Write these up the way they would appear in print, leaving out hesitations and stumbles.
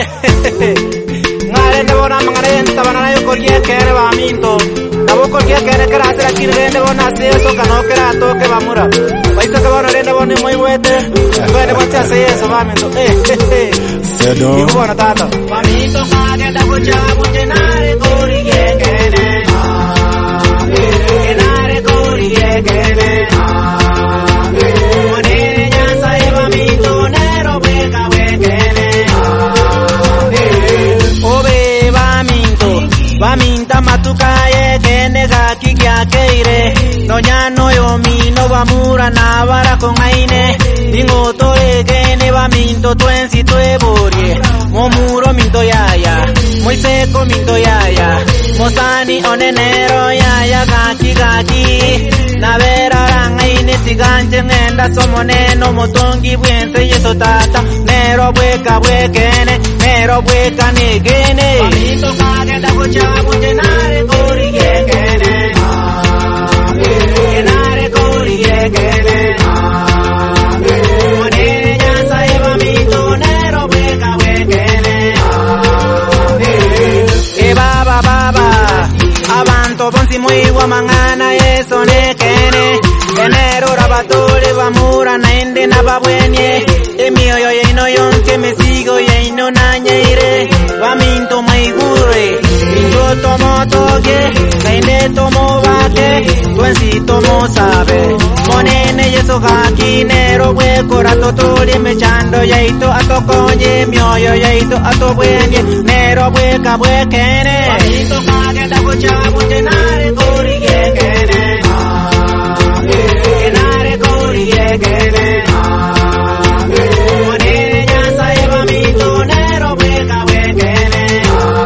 ngare ne bona mangare ntabana nayo kolye kere ba minto nabo kolye kere kera tera kirende bona seso kanoke rato ke bamura baita ke bona rende bona moi wete ngare bacha seso ba minto Sedo ibona tata ba minto magenda kucha bunjenare kolye kere enare kolye kere Baminta matukaye kene gaki kya keire no nyano yo mino bamura na bara con aine dingo to egene baminto twensi tweborie momuro minto yaya muy seco minto yaya mosani onenero yaya gaki na vera rangaine siganche ngenda somoneno motongi bwense yeso tata nero bweka bwekene nero bweka negene baminto magenda kucha bunjenare koriye kene enare koriye kene one nyanza eba mito nero bweka bwekene baba abantu bonsi muiwa mangana yeso nekene enero rabatole bamura naende nababwenye emioyo yeino yonke mesigo yeino nanyeire baminto maigure minto tomo toge naende tomo bake twensi tomo sabe monene yeso gaki nero bweko ratotole mechando yeito atokonye mioyo yeito atobwenye nero bweka bwekene baminto magenda kucha bunjenare koriye kene enare koriye kene monene nyanza eba mito nero bweka bwekene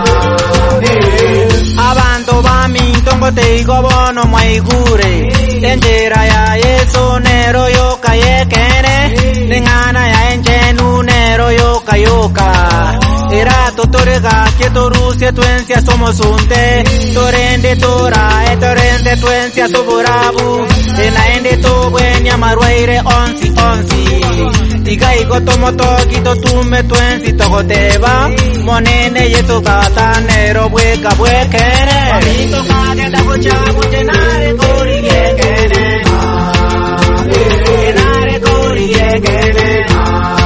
abantu baminto ngoteigo bono mwaigure enjera ya yeso nero yoka yekene ningana ya enjenu nero yoka era totorega que torusia tuencia somos unte torende tora torende tuencia soborabu enaende to buenya maruaire onsi digaigo tomo tokito tume tuensi togoteba monene yeso gata nero bweka bwekene baminto magenda kucha bunjenare koriye kene enare koriye kene